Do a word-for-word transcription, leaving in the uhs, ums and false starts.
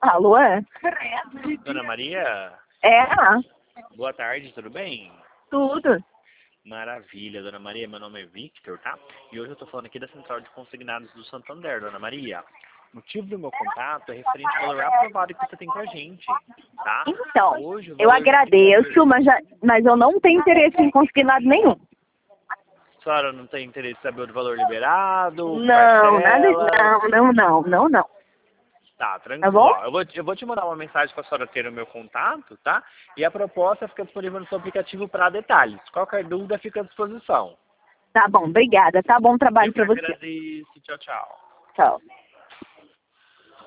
Alô? Dona Maria, É, boa tarde, tudo bem? tudo. Maravilha, Dona Maria, meu nome é Victor, tá? E hoje eu tô falando aqui da Central de Consignados do Santander, Dona Maria. O motivo do meu contato é referente ao valor aprovado que você tem com a gente, tá? Então, Hoje o eu valor agradeço, mas, já, mas eu não tenho interesse em conseguir nada nenhum. A senhora não tem interesse em saber do valor liberado, Não, nada, parcela? não, não, não, não, não. Tá, Tá tranquilo. bom? Ó, eu, vou, te- eu vou te mandar uma mensagem para a senhora ter o meu contato, tá? E a proposta fica disponível no seu aplicativo para detalhes. Qualquer dúvida fica à disposição. Tá bom, obrigada. Tá bom Eu trabalho que pra você. agradeço. Tchau, tchau. Tchau.